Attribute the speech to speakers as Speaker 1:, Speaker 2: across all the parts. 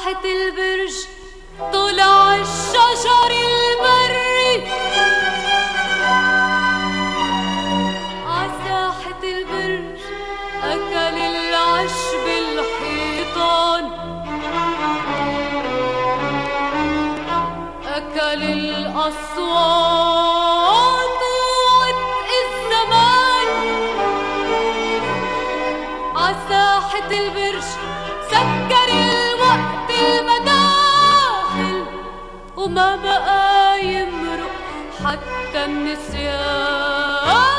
Speaker 1: عساحة البرج طلع الشجر البري، عساحة البرج أكل العشب الحيطان، أكل الأصوات وعتق الزمان. عساحة البرج سكر الوقت المداخل، وما بقى يمرق حتى النسيان.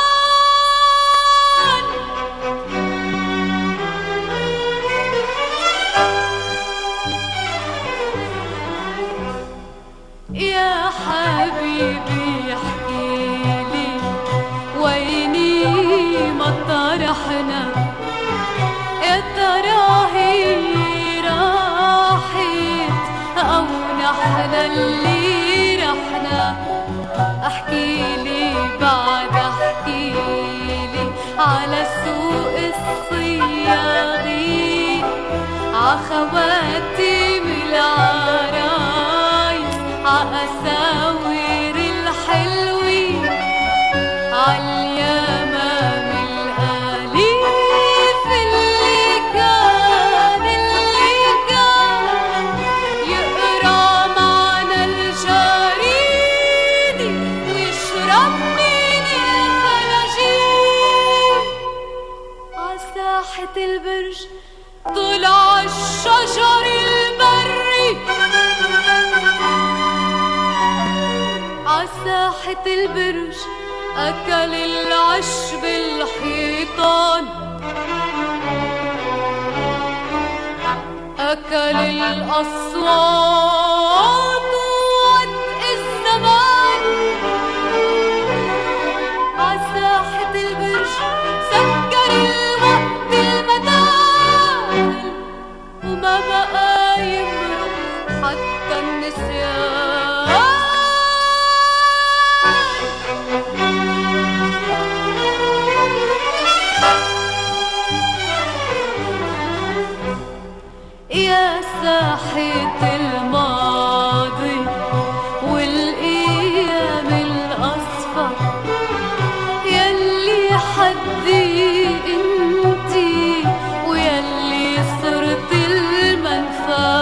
Speaker 1: يا حبيبي احكيلي ويني مطرحنا، يا ترى هي راحت أو نحن اللي رحنا. احكيلي بعد احكيلي على سوق الصياغين، عخواتم العرايس، عأساور الحلوين، عاليمام الأليف اللي كان يقرأ معنا الجريد ويشرب من الفلاجين. عساحة البرج طلع الشجر البري، عساحة البرج أكل العشب الحيطان، أكل الأصوات وعتق الزمان. عساحة البرج سكر الوقت المداخل، وما بقى يمرق حتى النسيان. يا ساحة الماضي والأيام الأصفر، يلي حدي انتي ويلي صرت المنفى.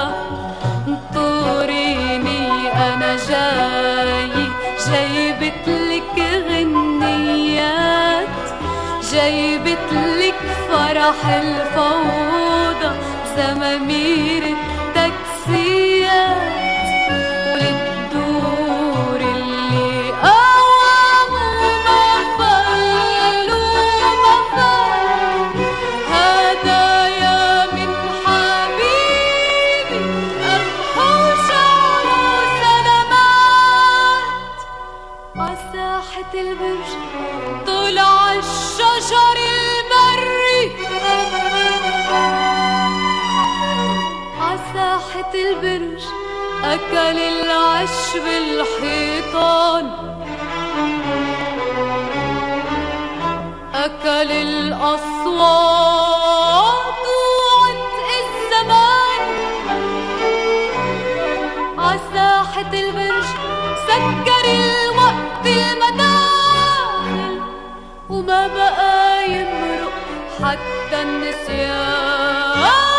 Speaker 1: انطريني أنا جايبتلك غنيات، جايبتلك فرح الفوضى، زمامير التاكسيات، وللدور اللي قاموا ما فلوا ما فل. هدايا من حبيبي أبحو شعر سلامات. عساحة البرج طلع الشجر البري، عساحة البرج أكل العشب الحيطان، أكل الأصوات وعتق الزمان. عساحة البرج سكر الوقت المداخل، وما بقى يمرق حتى النسيان.